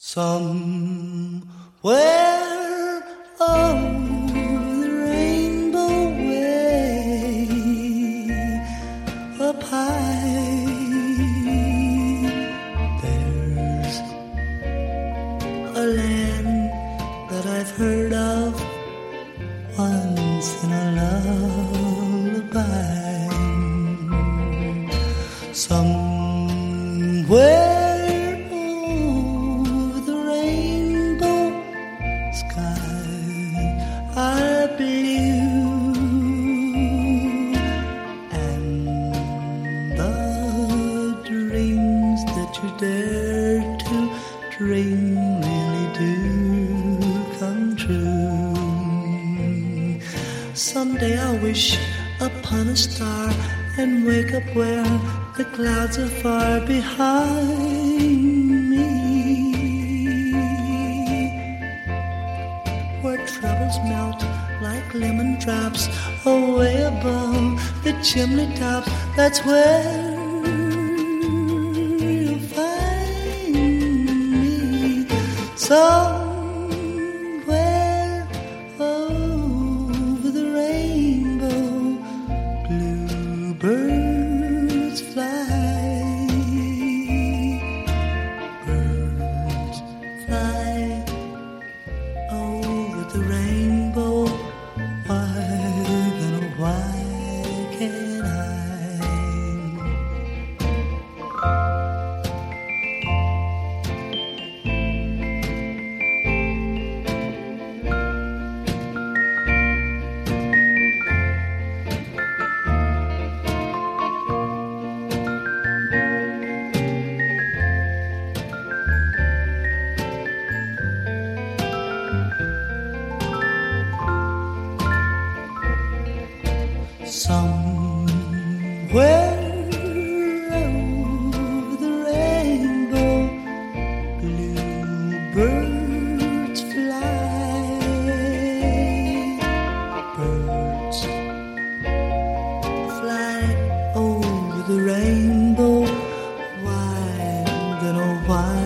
Somewhere over the rainbow way up high, there's a land that I've heard of once in a lullaby. Somewhere are blue, and the dreams that you dare to dream really do come true. Someday I'll wish upon a star and wake up where the clouds are far behind me, where troubles melt like lemon drops away above the chimney tops. That's where you'll find me. Somewhere over the rainbow, bluebirds fly. Birds fly over the rainbow. Why can't I? Somewhere over the rainbow, bluebirds fly. Birds fly over the rainbow. Why, then oh why